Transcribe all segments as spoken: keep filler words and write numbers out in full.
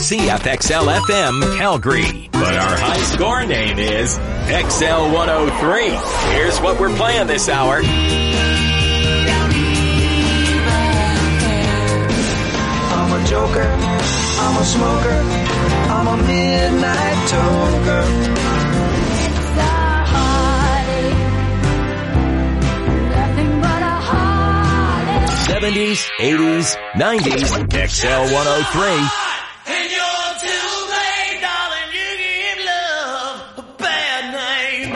C F X L F M Calgary. But our high score name is X L one oh three. Here's what we're playing this hour. I'm a joker, I'm a smoker, I'm a midnight toker. It's a heartache, nothing but a heartache. seventies, eighties, nineties, X L one oh three. And you're too late, darling, you give love a bad name.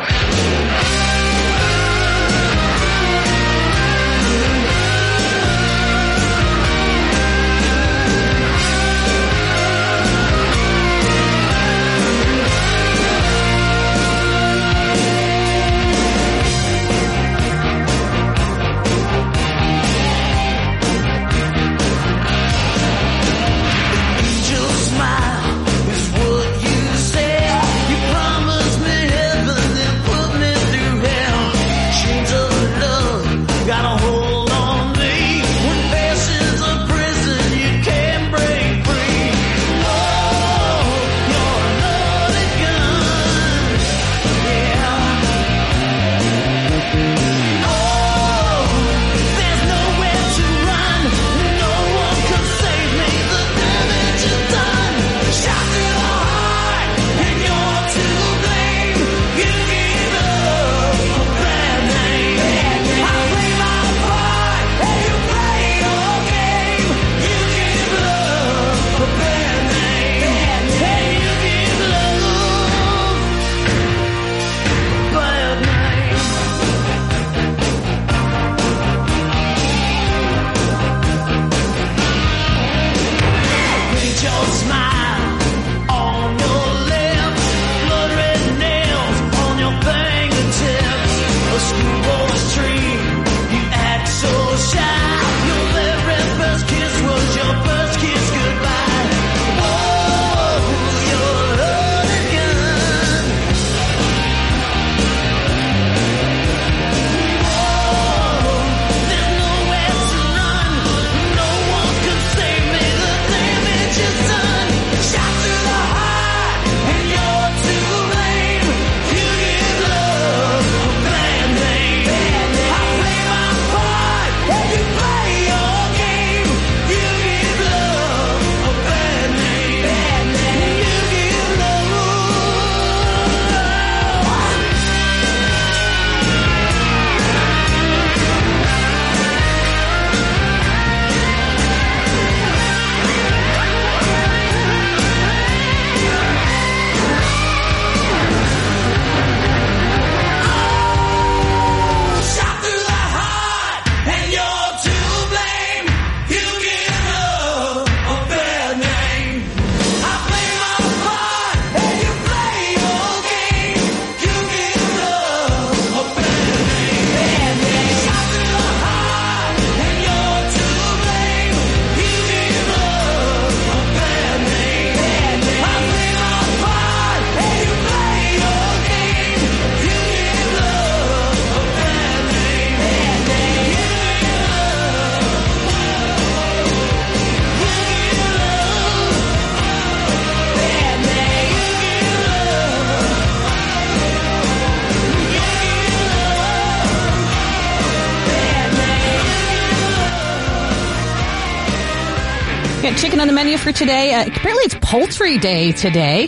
Got chicken on the menu for today. Uh, apparently it's poultry day today.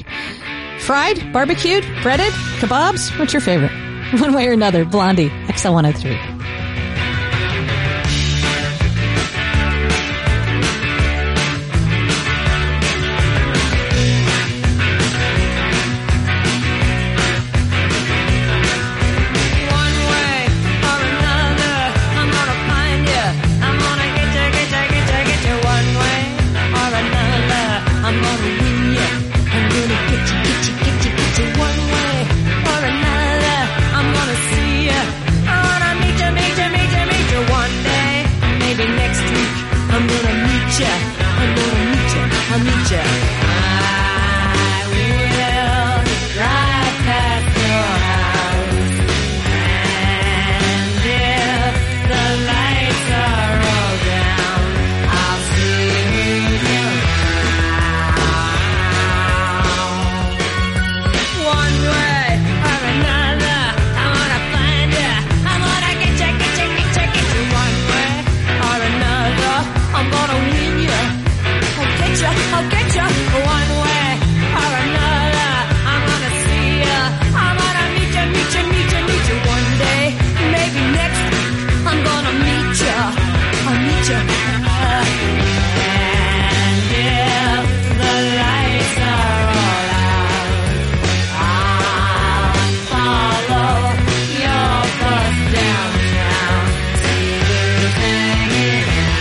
Fried, barbecued, breaded, kebabs. What's your favorite? One way or another, Blondie, X L one oh three. I'll get you one way or another. I'm gonna see you. I'm gonna meet you, meet you, meet you, meet you one day. Maybe next week I'm gonna meet you. I'll meet you. And if the lights are all out, I'll follow your bus downtown. See who's hanging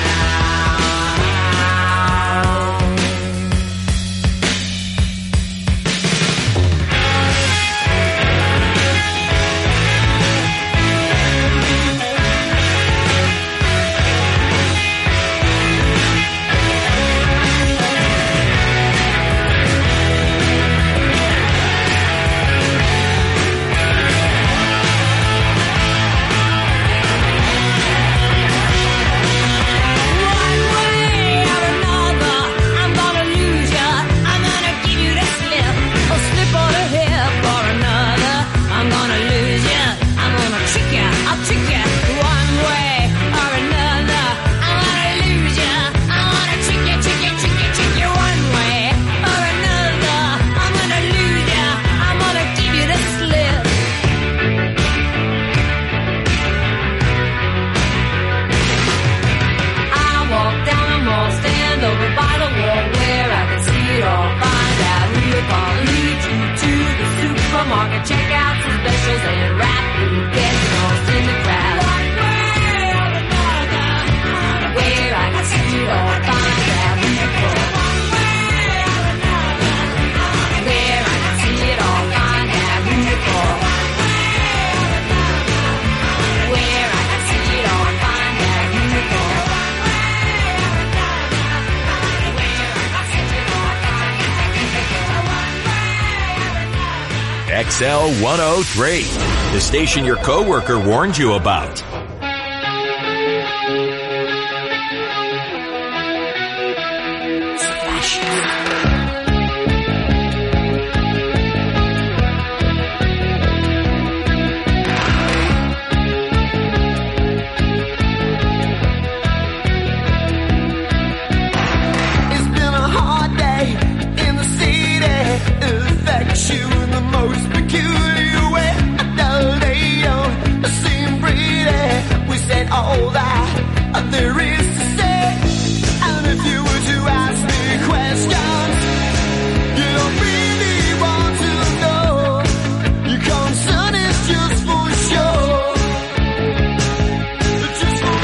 one way or another. I'm gonna lose ya. I'm gonna give you the slip, or slip or the hip or another. I'm gonna lose ya. I'm gonna trick ya. I'll trick ya. One way or another. I'm gonna lose ya. I'm gonna trick ya, trick ya, trick ya, trick ya. One way or another. I'm gonna lose ya. I'm gonna give you the slip. I walk down the mall, stand over by the wall where I can see it all. Find out who you're calling, lead you to the supermarket, check out some specials and rap food, get lost in the crowd. One way or another, where I can see it all. Find out who you're calling. One way or another, where I can see it all. Find out who you're calling. Where I can see it all. Find out who you're calling. X L one oh three, the station your coworker warned you about. It's been a hard day in the city. It affects you in the most peculiar way. I know they don't seem pretty. We said all that there is to say. And if you were to ask me questions, you don't really want to know. Your concern is just for show. Just for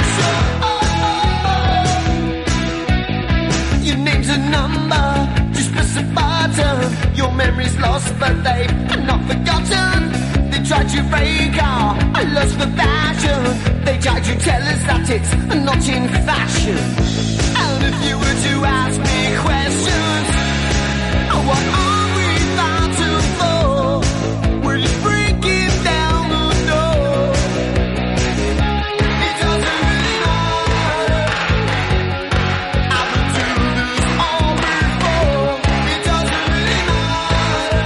show. Your name's a number, just press a button. Your memory's lost, but they've not forgotten. They tried to break our lust for passion. They tried to tell us that it's not in fashion. And if you were to ask me questions, what are we fighting for? We're just breaking down the door. It doesn't really matter. I've been through this all before. It doesn't really matter.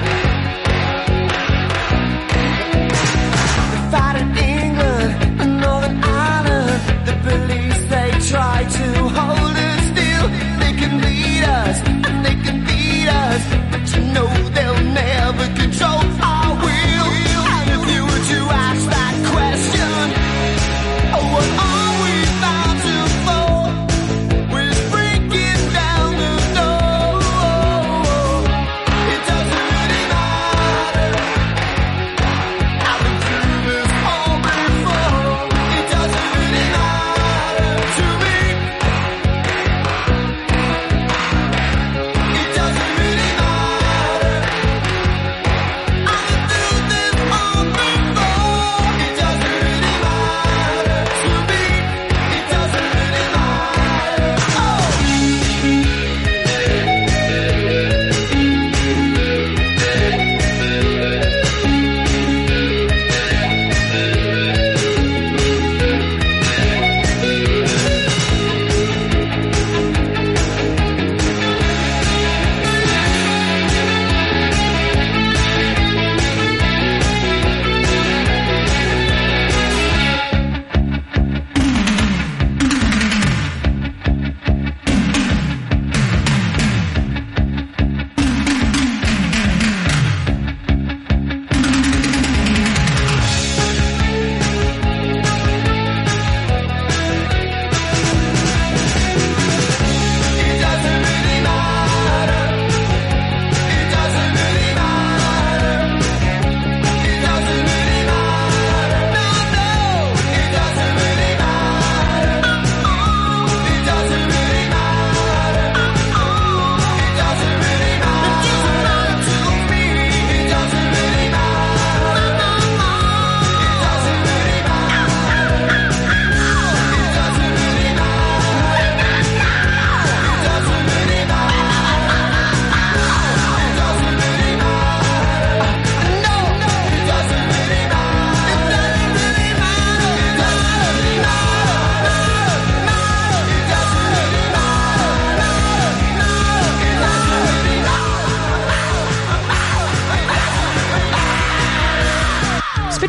We fight in England and Northern Ireland. The police, they try to hold us still. They can lead us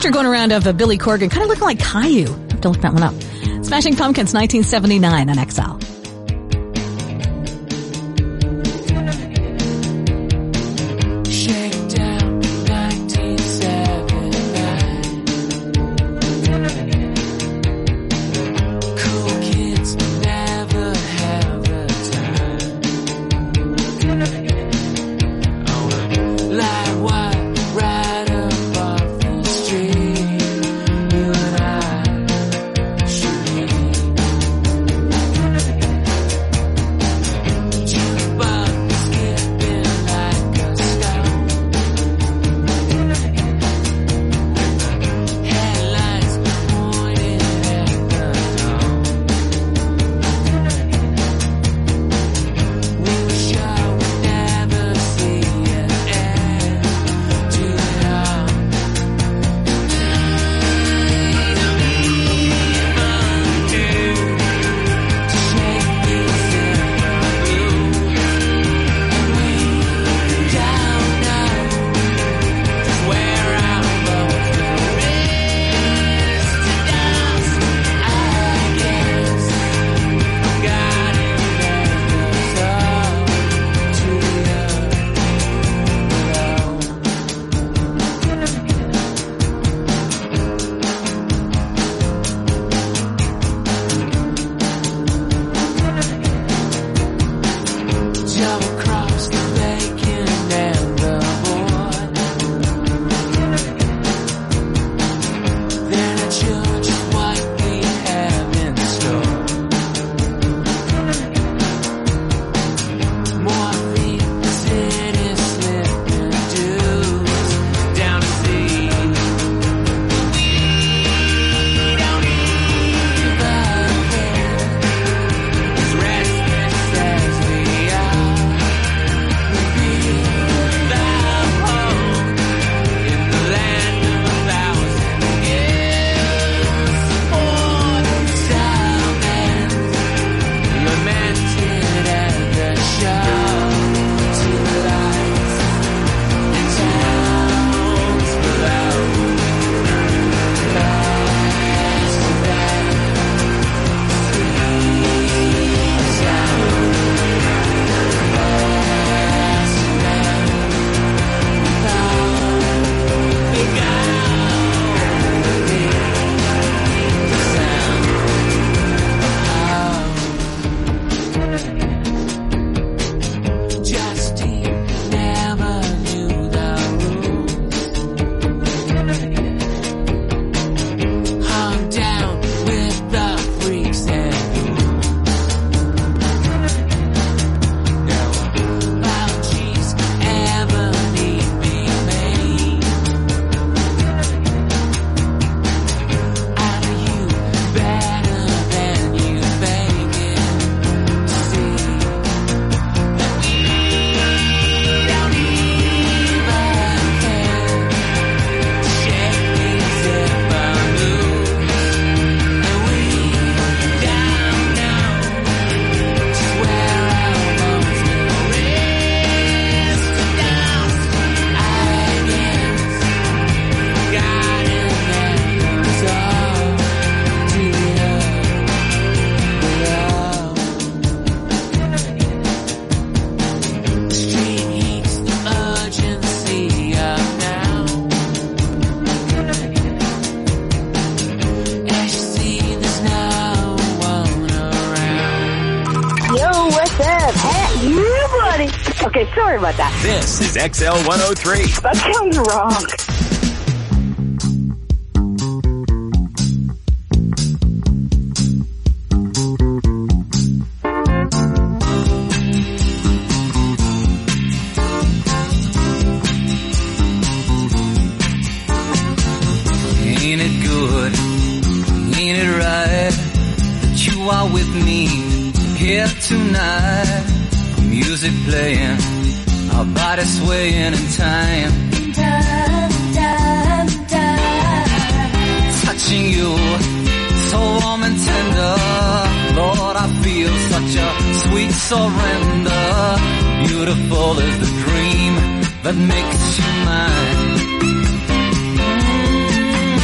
picture going around of uh, Billy Corgan, kind of looking like Caillou. I have to look that one up. Smashing Pumpkins, nineteen seventy-nine on X L. Okay, sorry about that. This is X L one oh three. That sounds wrong. Ain't it good? Ain't it right that you are with me here tonight? Music playing, our bodies swaying in time. Time, time, time. Touching you, so warm and tender. Lord, I feel such a sweet surrender. Beautiful is the dream that makes you mine.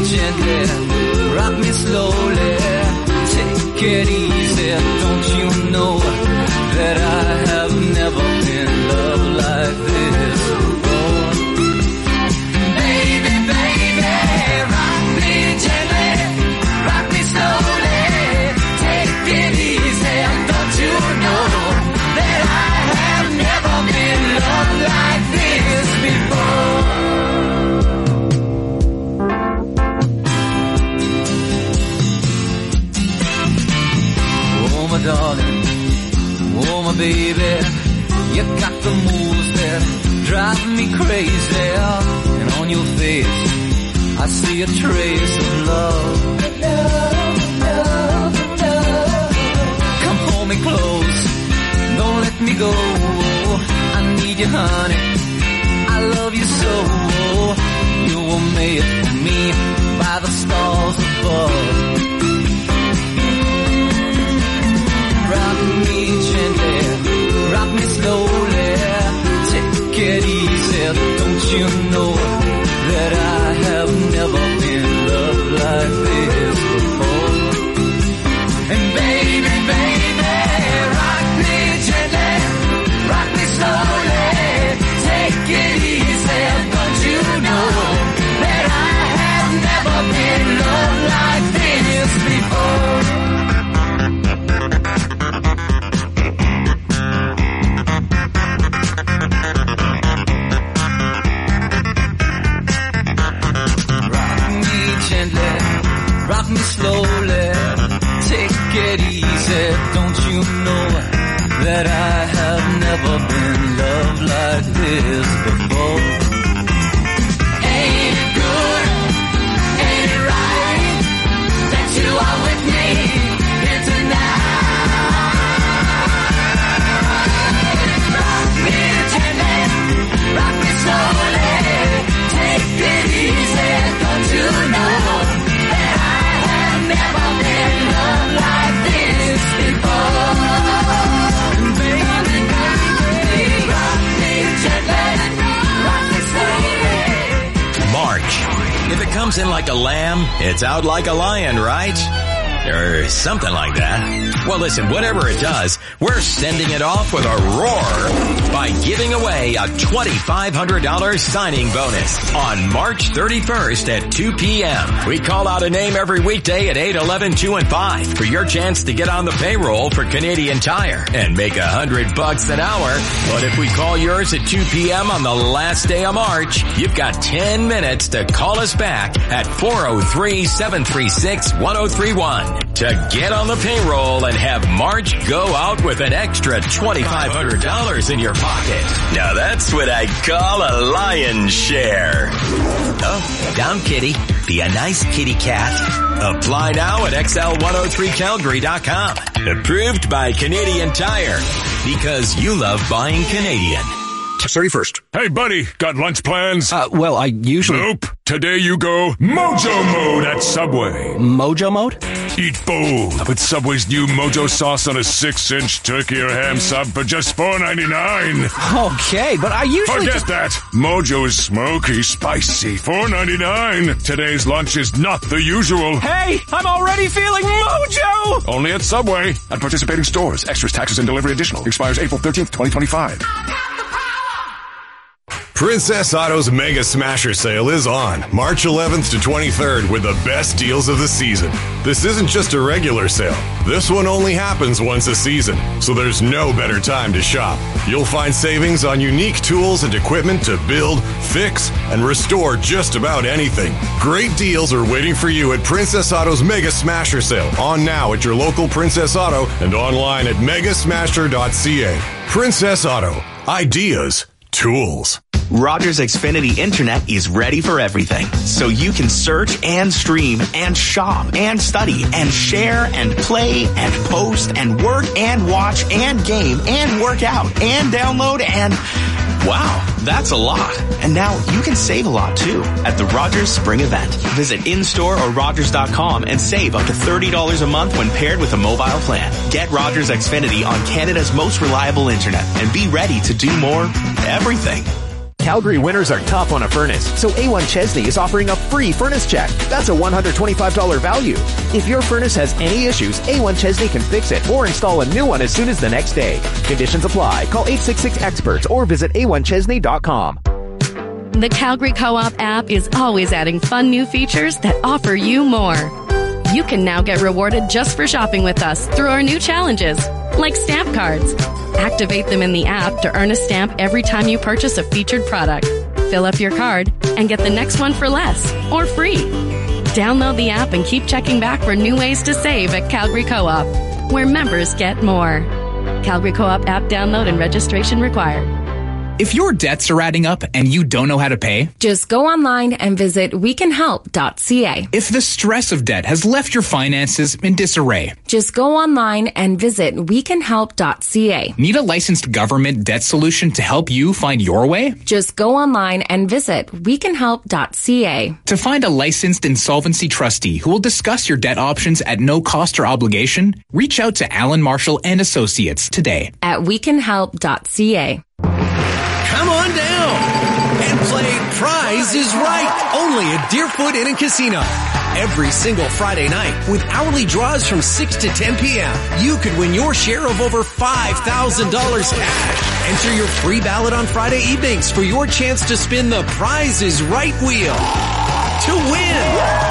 gently, rock me slowly, take it easy. Don't you know that I have never been loved like this before? Baby, baby, rock me gently, rock me slowly, take it easy. Don't you know that I have never been loved like this before? Oh my darling, oh my baby, you got the moves that drive me crazy. And on your face, I see a trace of love. Come hold me close, don't let me go. I need you, honey, I love you so. You were made for me by the stars above. Rock me gently, rock me slowly, take it easy. Don't you know that I have never been loved like this before? And baby, baby, rock me gently, rock me slowly, take it easy. Don't you know that I have never been loved like this before? Rock me slowly, take it easy. Don't you know that I have never been loved like this before? Ain't it good? Ain't it right that you are with me here tonight? Rock me gently, rock me slowly, take it easy. Don't you know that I have never been loved like this before? Baby, baby, rock me gently, rock me slowly. March. If it comes in like a lamb, it's out like a lion, right? Or something like that. Well, listen, whatever it does, we're sending it off with a roar by giving away a twenty-five hundred dollars signing bonus on March thirty-first at two p.m. We call out a name every weekday at eight, eleven, two, and five for your chance to get on the payroll for Canadian Tire and make a hundred bucks an hour. But if we call yours at two p.m. on the last day of March, you've got ten minutes to call us back at four oh three, seven three six, one oh three one to get on the payroll and have March go out with an extra twenty-five hundred dollars in your pocket. Now that's what I call a lion's share. Oh, down kitty. Be a nice kitty cat. Apply now at X L one oh three Calgary dot com. Approved by Canadian Tire. Because you love buying Canadian. thirty-first. Hey, buddy, got lunch plans? Uh, well, I usually... Nope. Today you go Mojo Mode at Subway. Mojo Mode? Eat bold with Subway's new Mojo sauce on a six-inch turkey or ham sub for just four ninety-nine. Okay, but I usually Forget just... that. Mojo is smoky, spicy, four ninety-nine. Today's lunch is not the usual. Hey, I'm already feeling Mojo! Only at Subway. At participating stores. Extras, taxes, and delivery additional. Expires April thirteenth, twenty twenty-five. Princess Auto's Mega Smasher Sale is on March eleventh to twenty-third with the best deals of the season. This isn't just a regular sale. This one only happens once a season, so there's no better time to shop. You'll find savings on unique tools and equipment to build, fix, and restore just about anything. Great deals are waiting for you at Princess Auto's Mega Smasher Sale, on now at your local Princess Auto and online at mega smasher dot c a. Princess Auto. Ideas. Tools. Rogers Xfinity Internet is ready for everything, so you can search and stream and shop and study and share and play and post and work and watch and game and work out and download and... Wow, that's a lot. And now you can save a lot too at the Rogers Spring Event. Visit in-store or rogers dot com and save up to thirty dollars a month when paired with a mobile plan. Get Rogers Xfinity on Canada's most reliable internet and be ready to do more everything. Calgary winters are tough on a furnace, so A one Chesney is offering a free furnace check. That's a one hundred twenty-five dollars value. If your furnace has any issues, A one Chesney can fix it or install a new one as soon as the next day. Conditions apply. Call eight six six experts or visit a one chesney dot com. The Calgary Co-op app is always adding fun new features that offer you more. You can now get rewarded just for shopping with us through our new challenges, like stamp cards. Activate them in the app to earn a stamp every time you purchase a featured product. Fill up your card and get the next one for less or free. Download the app and keep checking back for new ways to save at Calgary Co-op, where members get more. Calgary Co-op app download and registration required. If your debts are adding up and you don't know how to pay, just go online and visit we can help dot c a. If the stress of debt has left your finances in disarray, just go online and visit we can help dot c a. Need a licensed government debt solution to help you find your way? Just go online and visit we can help dot c a. To find a licensed insolvency trustee who will discuss your debt options at no cost or obligation, reach out to Alan Marshall and Associates today at we can help dot c a. Come on down and play Prize is Right, only at Deerfoot Inn and Casino. Every single Friday night with hourly draws from six to ten p.m. You could win your share of over five thousand dollars cash. Enter your free ballot on Friday evenings for your chance to spin the Prize is Right wheel to win.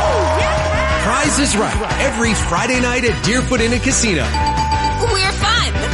Prize is Right, every Friday night at Deerfoot Inn and Casino. We're fun.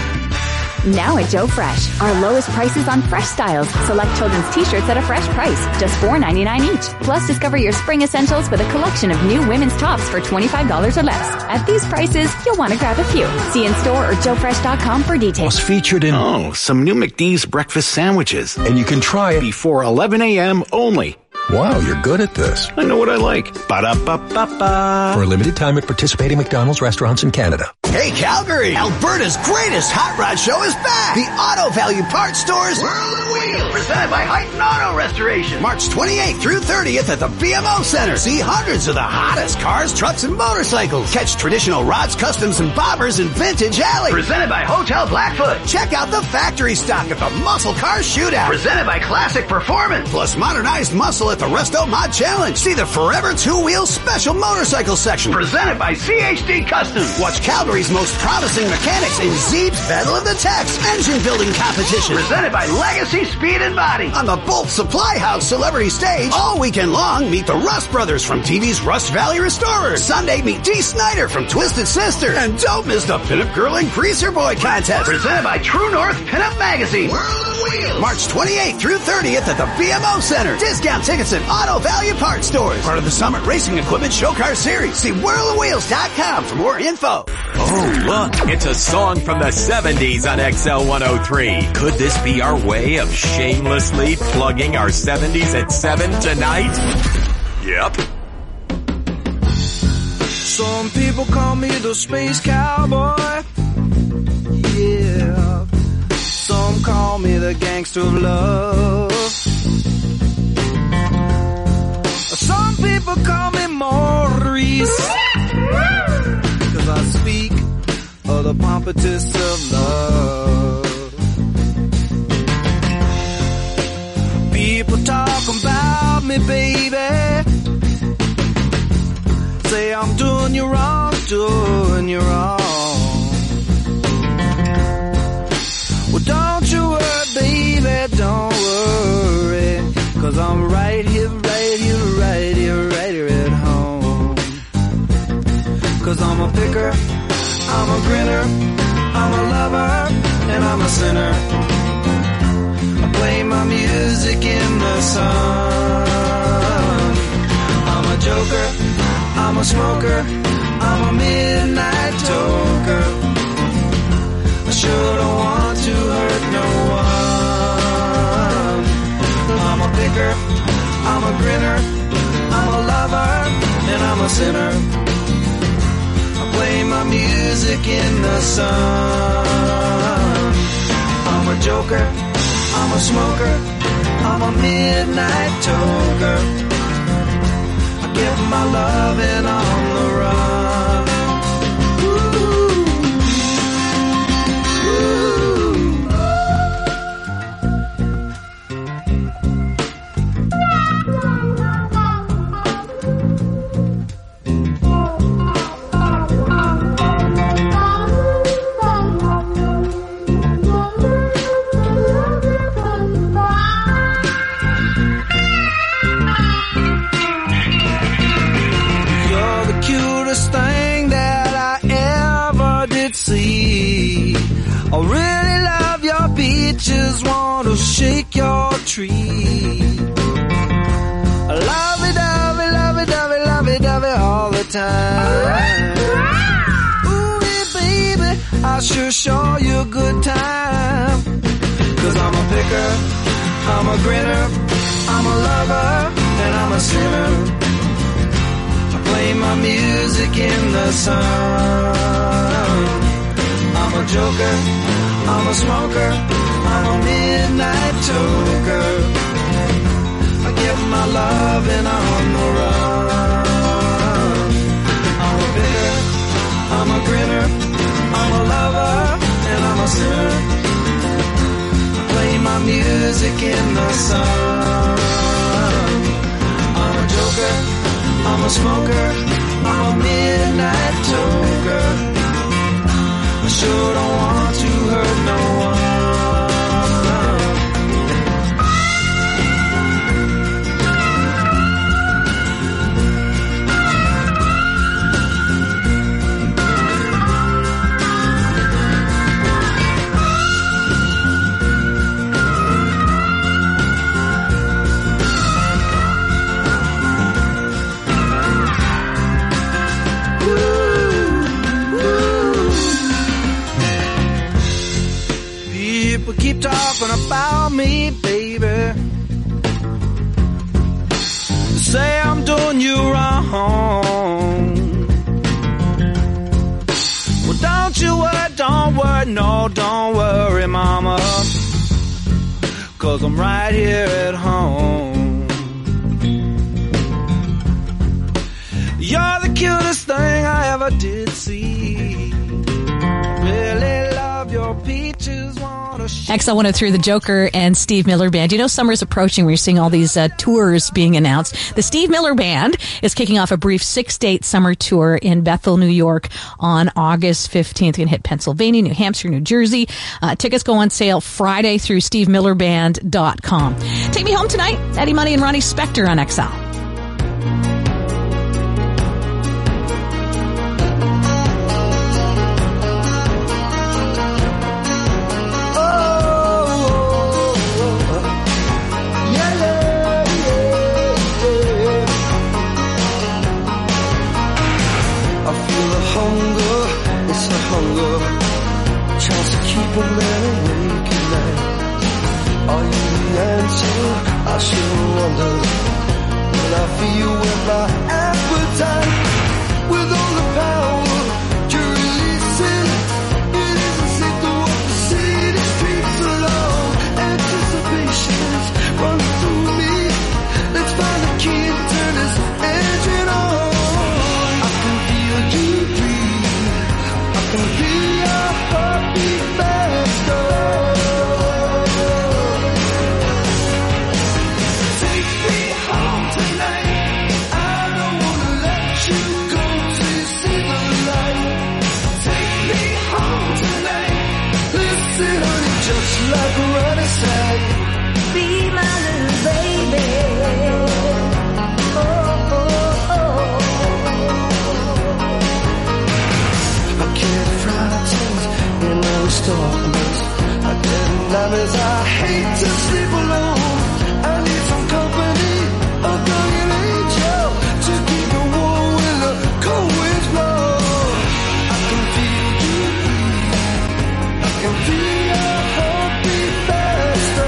Now at Joe Fresh, our lowest prices on fresh styles. Select children's t-shirts at a fresh price, just four ninety-nine each. Plus, discover your spring essentials with a collection of new women's tops for twenty-five dollars or less. At these prices, you'll want to grab a few. See in store or joe fresh dot com for details. Featured in oh, some new McDee's breakfast sandwiches, and you can try it before eleven a.m. only. Wow, you're good at this. I know what I like. Ba-da-ba-ba-ba. For a limited time at participating McDonald's restaurants in Canada. Hey, Calgary! Alberta's greatest hot rod show is back! The Auto Value Parts Store's World of Wheels, presented by Heighton Auto Restoration. March twenty-eighth through thirtieth at the B M O Center. See hundreds of the hottest cars, trucks, and motorcycles. Catch traditional rods, customs, and bobbers in Vintage Alley. Presented by Hotel Blackfoot. Check out the factory stock at the Muscle Car Shootout. Presented by Classic Performance. Plus modernized muscle at the Resto Mod Challenge. See the Forever Two-Wheel Special Motorcycle section. Presented by C H D Customs. Watch Calgary's most promising mechanics in Zeeb's Battle of the Techs engine building competition. Presented by Legacy Speed and Body. On the Bolt Supply House Celebrity Stage, all weekend long, meet the Rust Brothers from T V's Rust Valley Restorers. Sunday, meet Dee Snider from Twisted Sister. And don't miss the Pinup Girl and Greaser Boy contest. Presented by True North Pinup Magazine. World of Wheels. March twenty-eighth through thirtieth at the B M O Center. Discount tickets at Auto Value Parts Stores. Part of the Summit Racing Equipment Show Car Series. See world of wheels dot com for more info. Oh, look, it's a song from the seventies on X L one oh three. Could this be our way of shamelessly plugging our seventies at seven tonight? Yep. Some people call me the Space Cowboy. Yeah. Some call me the Gangster of Love. Some people call me Maurice, 'cause I speak of the pompatus of love. People talk about me, baby. Say I'm doing you wrong, doing you wrong. Well, don't you worry, baby, don't worry, 'cause I'm right here, right here, right here, right here at home. 'Cause I'm a picker, I'm a grinner, I'm a lover, and I'm a sinner. I play my music in the sun. I'm a joker, I'm a smoker, I'm a midnight toker. I sure don't want to hurt no one. I'm a picker, I'm a grinner, I'm a lover, and I'm a sinner. I play my music in the sun. I'm a joker, I'm a smoker, I'm a midnight toker. I get my loving on the run. Ooh. Ooh. just want to shake your tree. Lovey-dovey, lovey-dovey, lovey-dovey all the time. Ooh, baby, I sure show you a good time. Cause I'm a picker, I'm a grinner, I'm a lover, and I'm a sinner. I play my music in the sun. I'm a joker, I'm a smoker, I'm a midnight toker. I get my loving on the run. I'm a bitter, I'm a grinner, I'm a lover, and I'm a sinner. I play my music in the sun. I'm a joker, I'm a smoker, I'm a midnight toker. I sure don't want to hurt no one. People keep talking about me, baby. Say I'm doing you wrong. Well, don't you worry, don't worry, no, don't worry, mama. Cause I'm right here at home. You're the cutest thing I ever did see. Really love your peaches. X L one oh three, The Joker and Steve Miller Band. You know summer's approaching. We're seeing all these uh, tours being announced. The Steve Miller Band is kicking off a brief six-date summer tour in Bethel, New York on August fifteenth. You can hit Pennsylvania, New Hampshire, New Jersey. Uh, tickets go on sale Friday through steve miller band dot com. Take Me Home Tonight, Eddie Money and Ronnie Spector on X L. I still wonder, will I feel with my appetite, with all the power to release it? It isn't safe to walk the city streets alone. Anticipation's running through me. Let's find the key and turn this engine on. I can feel you breathe. I can feel your heartbeat faster. Just like Ronnie said, be my little baby. Oh, oh, oh. I get frightened in those darkness. I get nervous. I hate to sleep alone. I need some company, a guardian angel to keep me warm when the cold winds blow. I can feel you breathe. I can feel your heartbeat faster.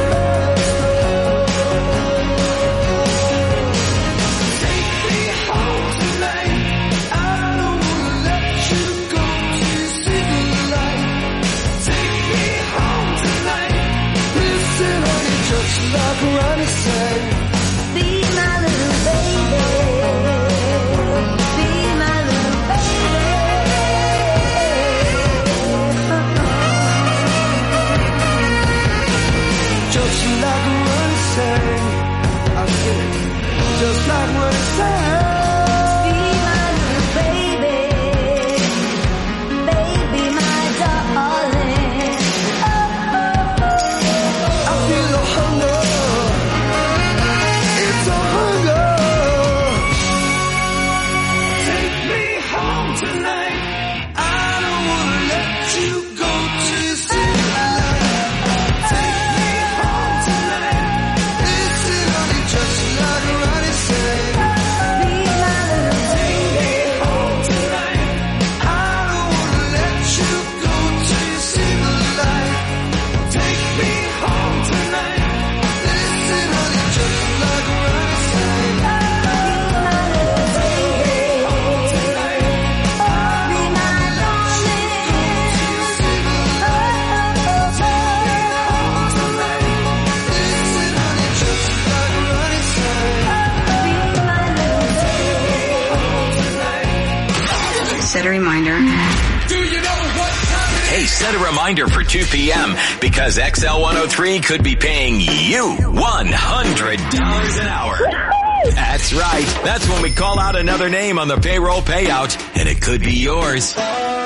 Take me home tonight. I don't wanna let you go till you see the light. Take me home tonight. Listen, honey, just like Ronnie said, be my little baby. Be my little baby. Just like Ronnie said, I said, just like Ronnie said, be my little baby, baby, my darling. Oh, oh, oh. I feel the hunger, it's a hunger. Take me home tonight. I don't wanna let you go till you see the light. Take me set a reminder. Hey, set a reminder for two p.m. because X L one oh three could be paying you one hundred dollars an hour. That's right. That's when we call out another name on the payroll payout, and it could be yours.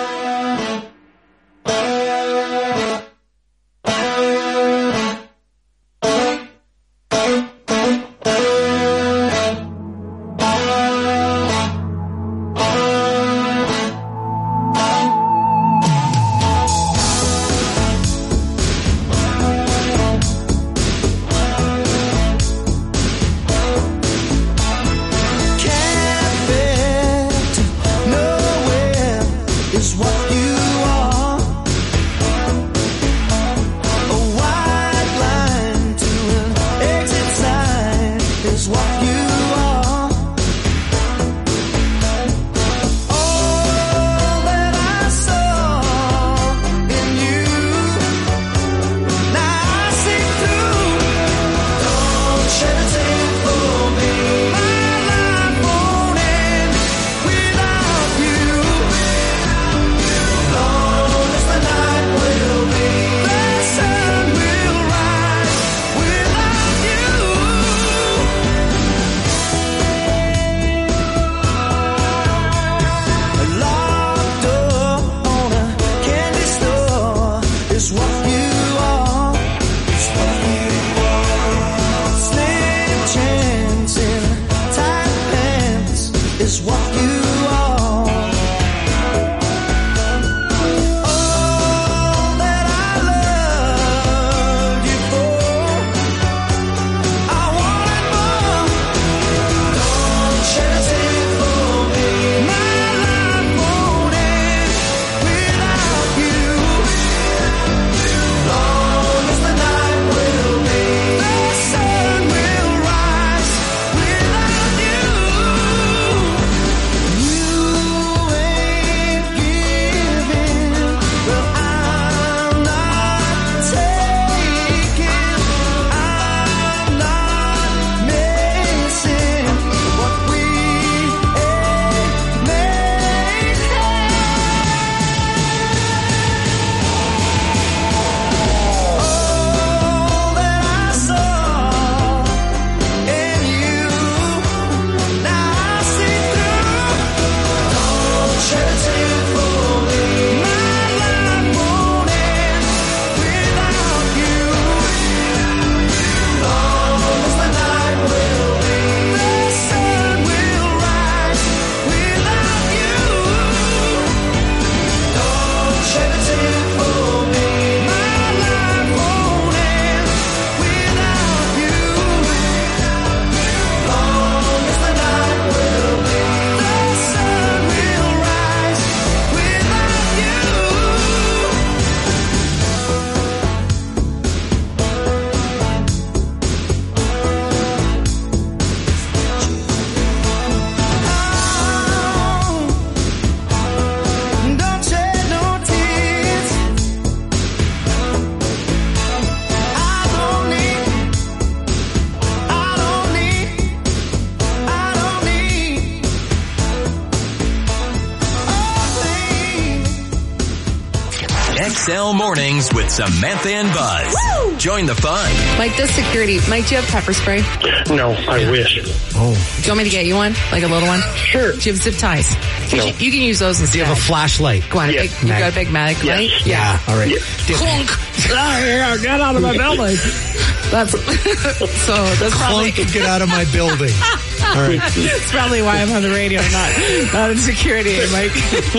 X L Mornings with Samantha and Buzz. Woo! Join the fun. Mike does security. Mike, do you have pepper spray? No, I wish. Oh. Do you want me to get you one? Like a little one? Sure. Do you have zip ties? No. You, you can use those instead. Do you have a flashlight? Go on. Yes. Big, you got a big Matic, yes. right? Yeah. yeah. All right. Yes. Clunk. Oh, yeah, get out of my building. That's so. That's probably Clunk, get out of my building. All right. That's probably why I'm on the radio, not not in security, Mike.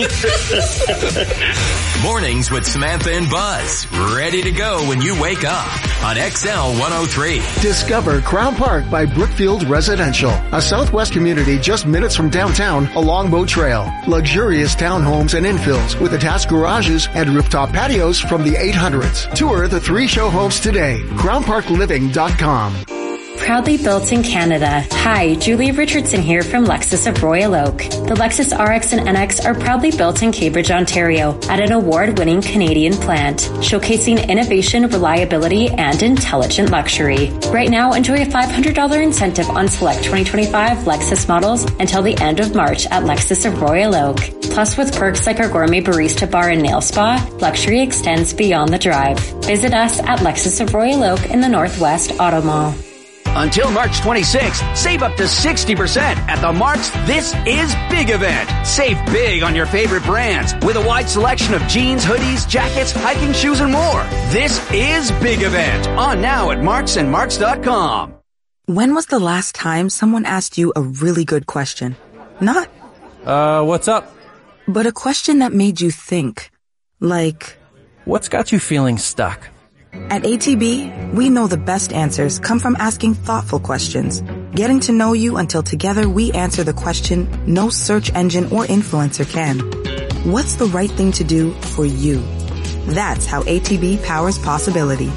Mornings with Samantha and Buzz. Ready to go when you wake up on X L one oh three. Discover Crown Park by Brookfield Residential, a Southwest community just minutes from downtown along Boat Trail. Luxurious townhomes and infills with attached garages and rooftop patios from the eight hundreds. Tour the three show homes today. crown park living dot com. Proudly built in Canada. Hi, Julie Richardson here from Lexus of Royal Oak. The Lexus R X and N X are proudly built in Cambridge, Ontario, at an award-winning Canadian plant, showcasing innovation, reliability, and intelligent luxury. Right now, enjoy a five hundred dollars incentive on select twenty twenty-five Lexus models until the end of March at Lexus of Royal Oak. Plus, with perks like our gourmet barista bar and nail spa, luxury extends beyond the drive. Visit us at Lexus of Royal Oak in the Northwest Auto Mall. Until March twenty-sixth, save up to sixty percent at the Mark's This Is Big event. Save big on your favorite brands with a wide selection of jeans, hoodies, jackets, hiking shoes, and more. This is Big event. On now at marks and marks dot com. When was the last time someone asked you a really good question? Not, Uh, what's up? but a question that made you think. Like, What's got you feeling stuck? at A T B, we know the best answers come from asking thoughtful questions, getting to know you until together we answer the question no search engine or influencer can. What's the right thing to do for you? That's how A T B powers possibility.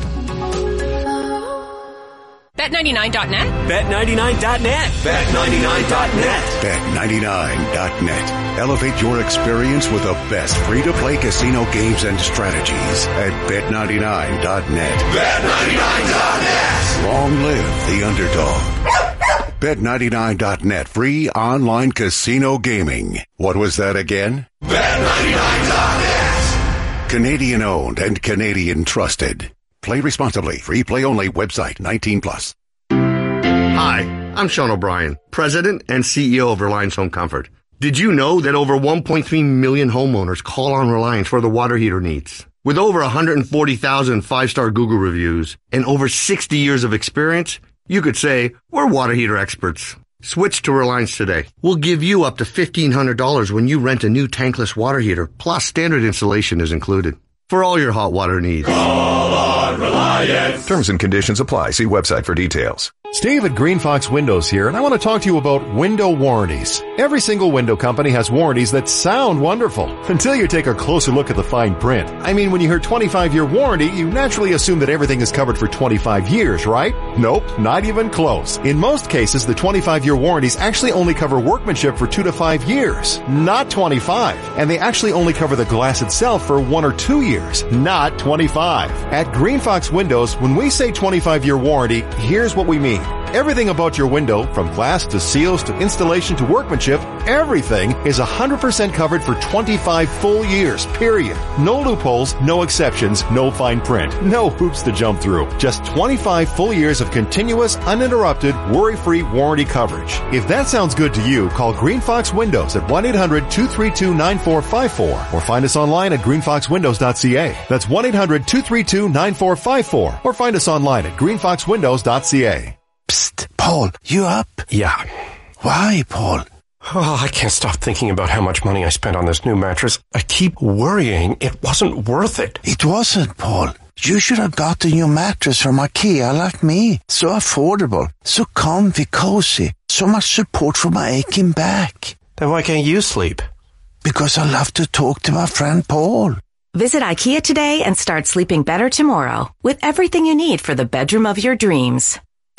bet ninety-nine dot net? bet ninety-nine dot net. bet ninety-nine dot net. bet ninety-nine dot net. Elevate your experience with the best free-to-play casino games and strategies at bet ninety-nine dot net. bet ninety-nine dot net. Long live the underdog. bet ninety-nine dot net. Free online casino gaming. What was that again? bet ninety-nine dot net. Canadian owned and Canadian trusted. Play responsibly. Free play only. Website nineteen plus. Hi, I'm Sean O'Brien, President and C E O of Reliance Home Comfort. Did you know that over one point three million homeowners call on Reliance for their water heater needs? With over one hundred forty thousand five-star Google reviews and over sixty years of experience, you could say we're water heater experts. Switch to Reliance today. We'll give you up to fifteen hundred dollars when you rent a new tankless water heater, plus standard installation is included. For all your hot water needs. Call on Reliance. Terms and conditions apply. See website for details. Steve at Green Fox Windows here, and I want to talk to you about window warranties. Every single window company has warranties that sound wonderful, until you take a closer look at the fine print. I mean, when you hear twenty-five year warranty, you naturally assume that everything is covered for twenty-five years, right? Nope, not even close. In most cases, the twenty-five year warranties actually only cover workmanship for two to five years, not twenty-five. And they actually only cover the glass itself for one or two years, not twenty-five. At Green Fox Windows, when we say twenty-five year warranty, here's what we mean. Everything about your window, from glass to seals to installation to workmanship, everything is one hundred percent covered for twenty-five full years, period. No loopholes, no exceptions, no fine print, no hoops to jump through. Just twenty-five full years of continuous, uninterrupted, worry-free warranty coverage. If that sounds good to you, call Green Fox Windows at one eight hundred two three two nine four five four or find us online at green fox windows dot c a. That's one eight hundred two three two nine four five four or find us online at green fox windows dot c a. Psst, Paul, you up? Yeah. Why, Paul? Oh, I can't stop thinking about how much money I spent on this new mattress. I keep worrying it wasn't worth it. It wasn't, Paul. You should have got a new mattress from IKEA like me. So affordable, so comfy, cozy, so much support for my aching back. Then why can't you sleep? Because I love to talk to my friend Paul. Visit IKEA today and start sleeping better tomorrow with everything you need for the bedroom of your dreams.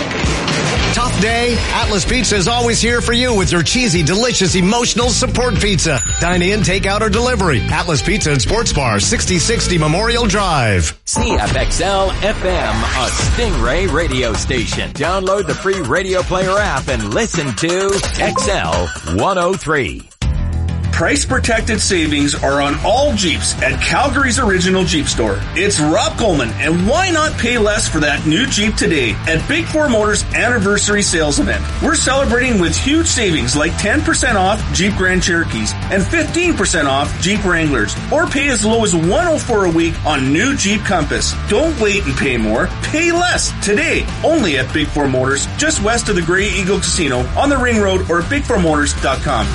Tough day? Atlas Pizza is always here for you with their cheesy, delicious, emotional support pizza. Dine in, take out, or delivery. Atlas Pizza and Sports Bar, sixty sixty Memorial Drive. C F X L F M, a Stingray radio station. Download the free Radio Player app and listen to X L one oh three. Price-protected savings are on all Jeeps at Calgary's original Jeep store. It's Rob Coleman, and why not pay less for that new Jeep today at Big Four Motors Anniversary Sales Event? We're celebrating with huge savings like ten percent off Jeep Grand Cherokees and fifteen percent off Jeep Wranglers, or pay as low as one hundred four dollars a week on new Jeep Compass. Don't wait and pay more. Pay less today, only at Big Four Motors, just west of the Grey Eagle Casino on the Ring Road or big four motors dot com.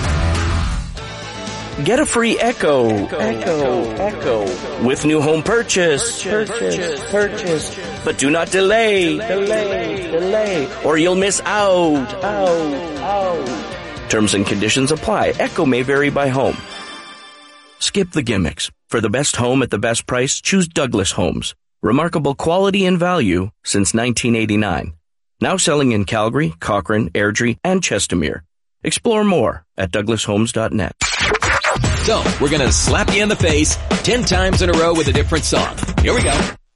Get a free Echo, Echo, Echo, with new home purchase, purchase, purchase. But do not delay, delay, delay, or you'll miss out, out, out. Terms and conditions apply. Echo may vary by home. Skip the gimmicks. For the best home at the best price, choose Douglas Homes. Remarkable quality and value since nineteen eighty-nine. Now selling in Calgary, Cochrane, Airdrie, and Chestermere. Explore more at douglas homes dot net. So, we're gonna slap you in the face ten times in a row with a different song. Here we go.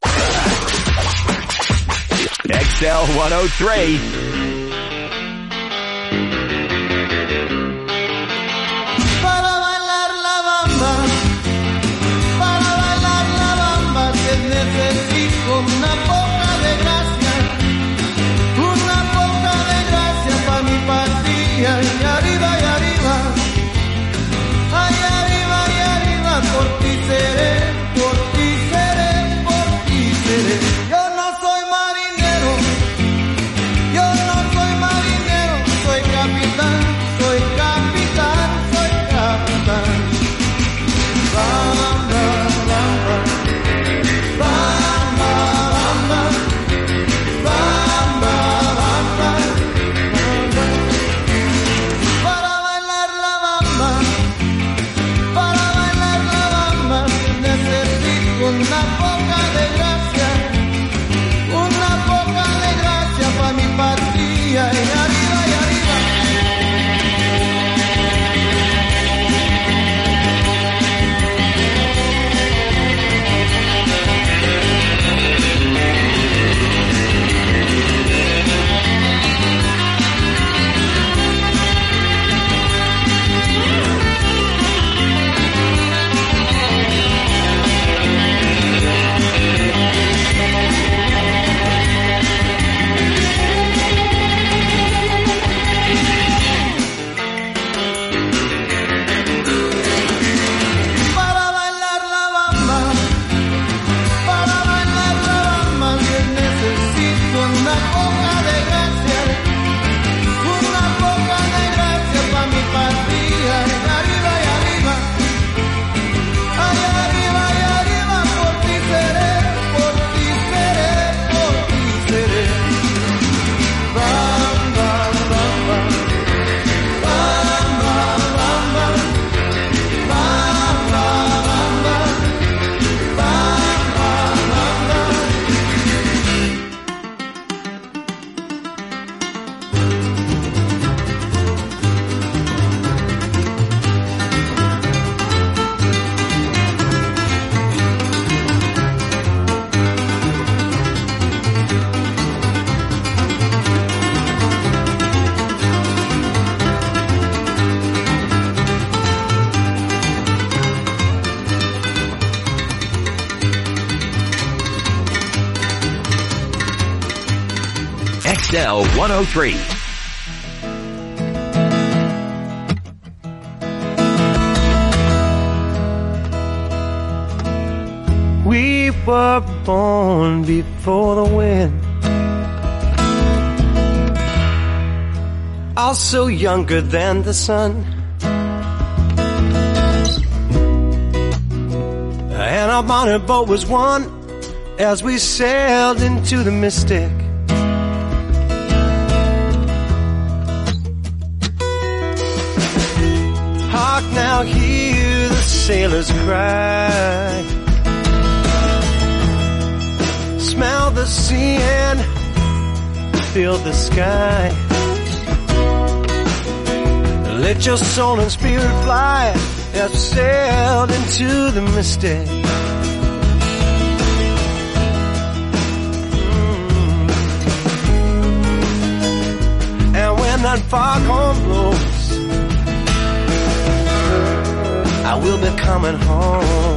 X L one oh three. Para bailar la X L one oh three. We were born before the wind, also younger than the sun, and our motorboat was one as we sailed into the mystic. Hark now, hear the sailors cry, smell the sea and feel the sky. Let your soul and spirit fly as we sailed into the mystic. Mm. And when that foghorn blows, I will be coming home.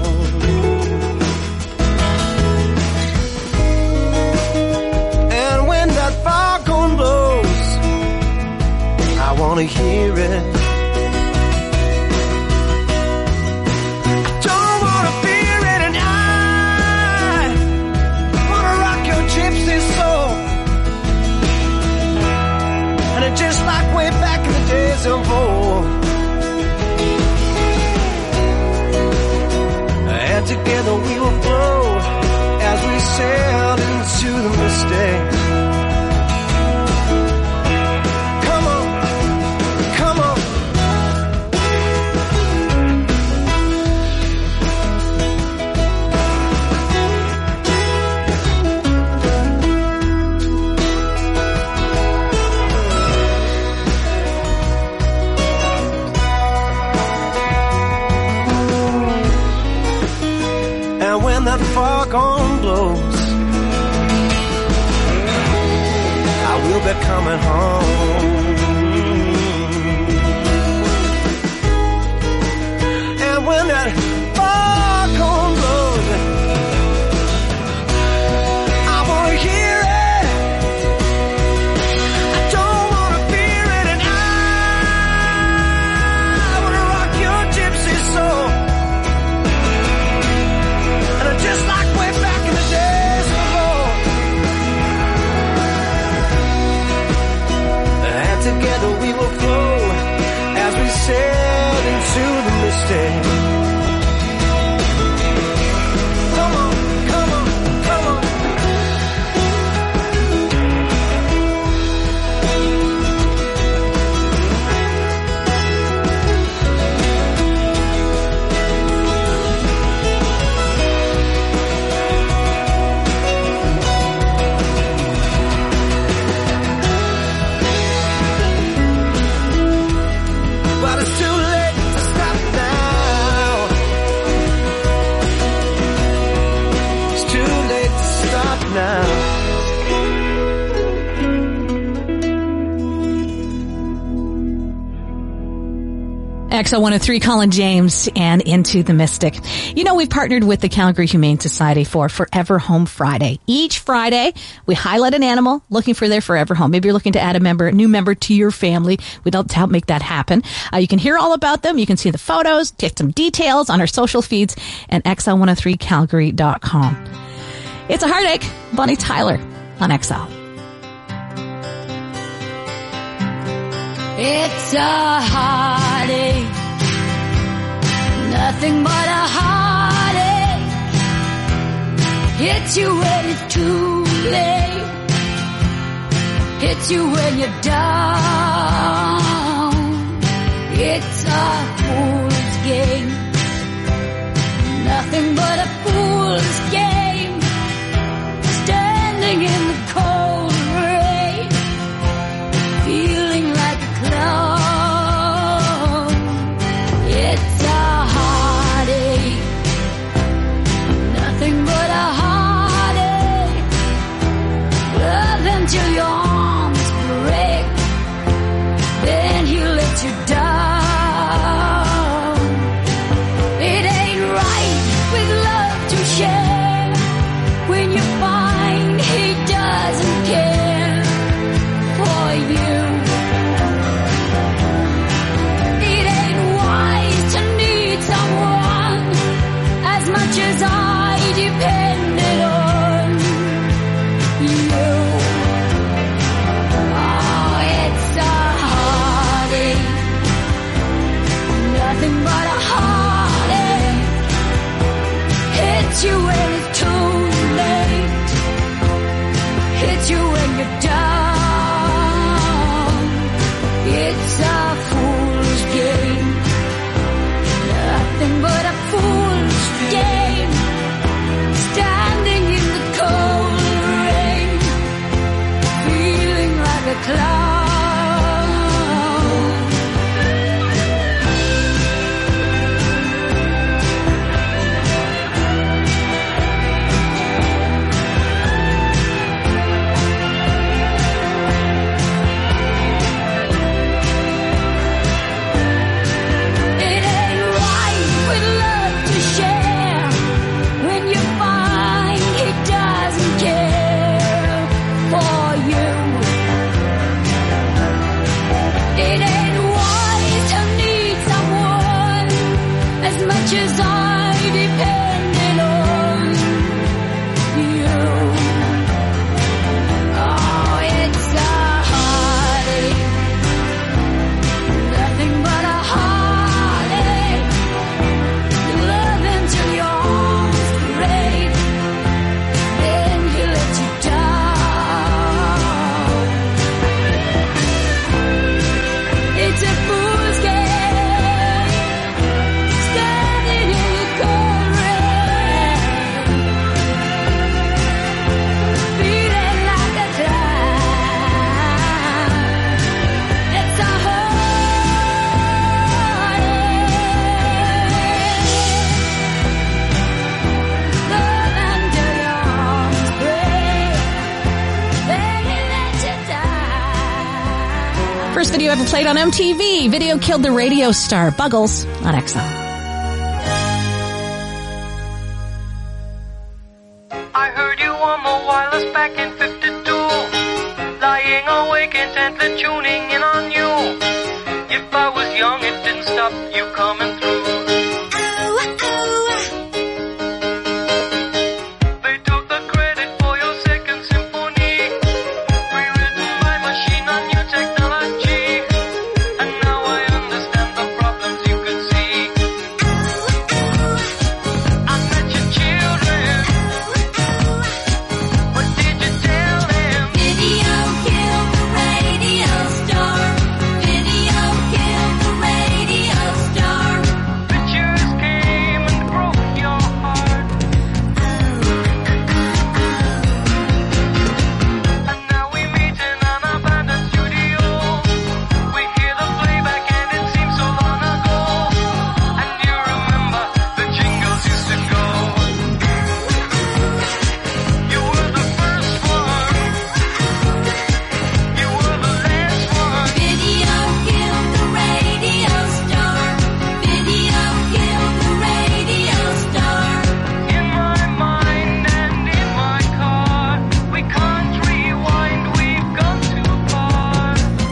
That foghorn blows, I wanna hear it. I don't wanna fear it, and I wanna rock your gypsy soul. And it's just like way back in the days of old. And together we will flow as we sail into the mystic. That foghorn blows, I will be coming home. And when that foghorn blows, I wanna hear it. I don't wanna fear it, and I wanna rock your gypsy soul. Just like way back in the days of old. And together we will flow as we sail into the mystic. Come on, come on, come on. But it's too late to stop now. It's too late to stop now. X L one oh three, Colin James, and Into the Mystic. You know, we've partnered with the Calgary Humane Society for Forever Home Friday. Each Friday, we highlight an animal looking for their forever home. Maybe you're looking to add a member, a new member to your family. We'd love to help make that happen. Uh, you can hear all about them. You can see the photos, get some details on our social feeds, and X L one oh three Calgary dot com. It's a Heartache, Bonnie Tyler on X L. It's a heartache, nothing but a heartache. Hits you when it's too late, hits you when you're down. It's a fool's game, nothing but a fool's game. Standing in the cold rain, feeling like a clown. It's a heartache, nothing but a heartache. Love until your arms break, then he lets you down. when you're down. It's a fool's game. Nothing but a fool's game. Standing in the cold rain, feeling like a clown. As I depended on you. Oh, it's a heartache, nothing but a heartache. You love until your arms break, then he let you down. It's a fool's game. First video ever played on M T V. Video killed the radio star. Buggles on X L. I heard you on the wireless back in fifty-two, lying awake intently tuning in on you. If I was young, it didn't stop you coming through. They took the credit for your second symphony, rewritten by machine on new technology, and now I understand the problems you could see. I met your children, what did you tell them? Video killed the radio star. Video killed the radio star. Pictures came and broke your heart. And now we meet in an abandoned studio. We hear the playback and it seems so long ago. And you remember the jingles used to go. You were the first one. You were the last one. Video killed the radio star. Video killed the radio star. In my mind and in my car, we can't rewind, we've gone too far.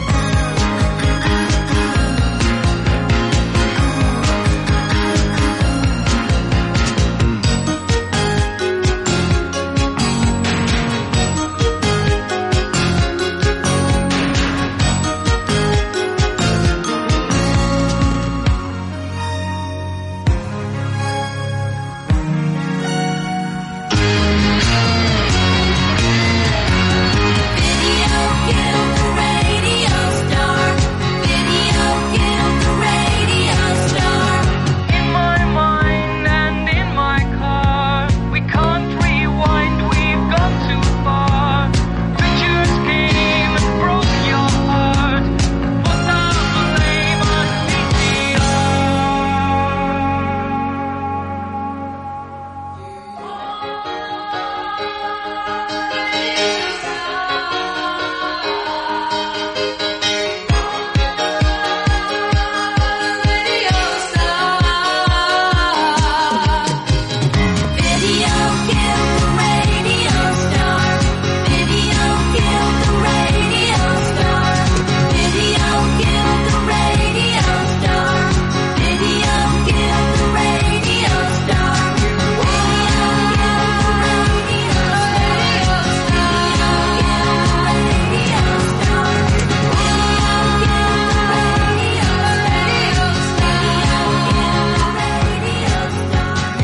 Video killed the radio star. Video killed the radio star. In my mind and in my car, we can't rewind, we've gone too far. Pictures came and broke your heart. Put the blame on D C Video killed the radio star. Video killed the radio star. Video killed the radio star. Video killed the radio star.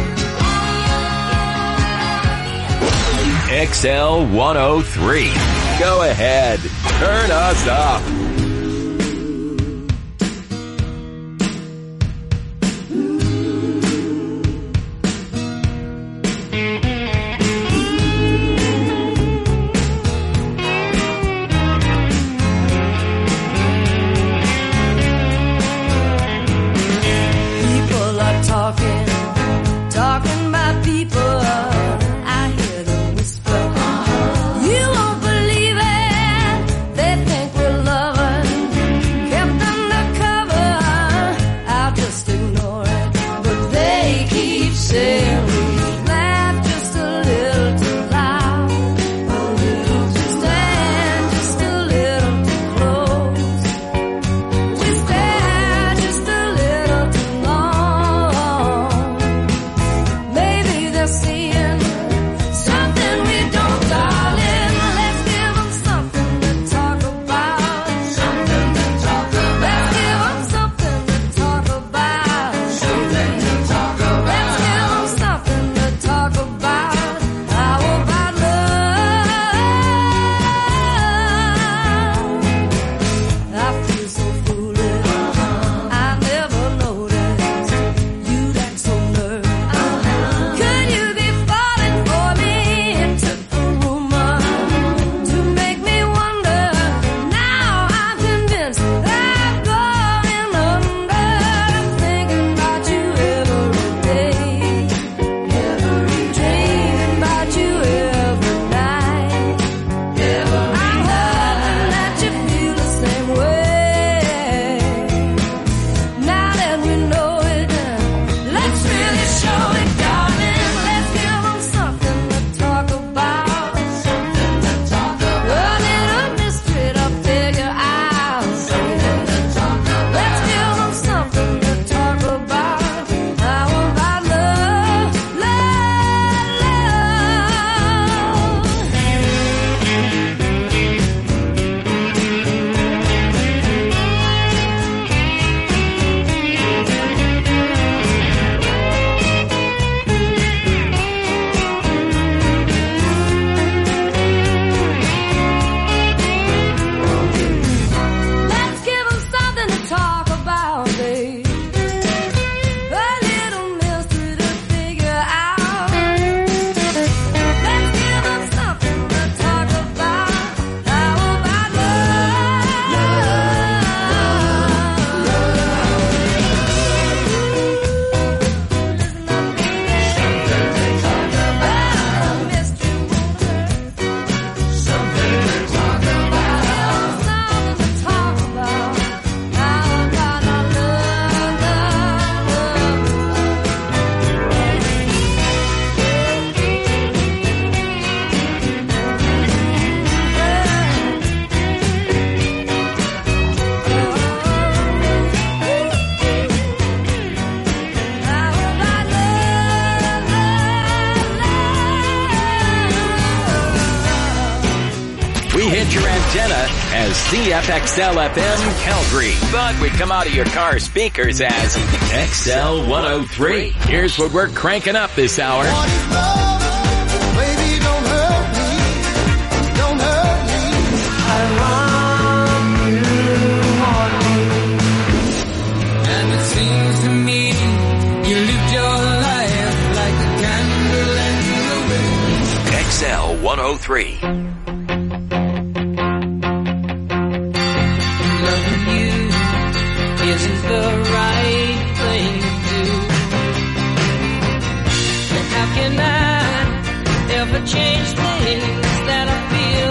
X L one oh three. Go ahead. Turn us up. People are talking, talking about people. I hear them whisper. You won't believe it. They think we're loving, kept undercover. I'll just ignore it, but they keep saying we laugh just a little too loud, a little too stand just a little too close. We stare just a little too long. Maybe they're seeing something we don't, darling. Let's give them something to talk about. Something to talk about. Let's give them something to talk about. Something to talk about. Let's give them something to talk about. How about love? I feel so foolish. I never noticed you'd act so nervous. Could you be falling for me? It took a rumor to make me wonder. Now I'm convinced I'm going under. Thinking about you every day, every dream about you every night. I'm hoping that you feel the same way. Now that we know it, let's really show it, darling. Let's give them something to talk about. Something to talk about. A little mystery to figure out. Something to talk about. Let's give them something to talk about. How about love, love, Let's give them something to talk about, babe. A little mystery to figure out. Let's give them something to talk about. How about We hit your antenna as C F X L F M Calgary, but we come out of your car speakers as X L one oh three. Here's what we're cranking up this hour. Baby, don't hurt me, don't hurt me. I want you, want me. And it seems to me you lived your life like a candle in the wind. X L one oh three. Loving you isn't the right thing to do. And how can I ever change things that I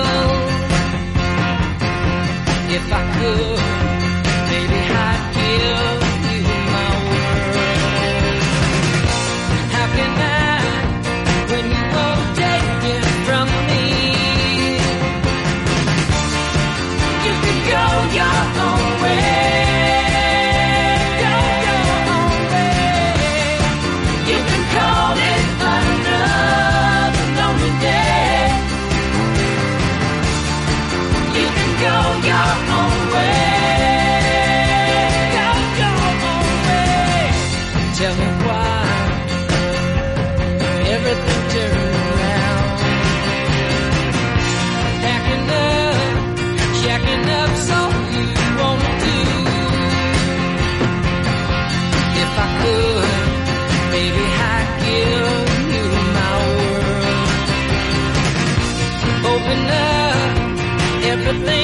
feel? If I could, maybe I'd give you my word. How can I, when you won't take it from me? You can go your own way. Go your own way. You can call it another lonely day. You can go your own way. the thing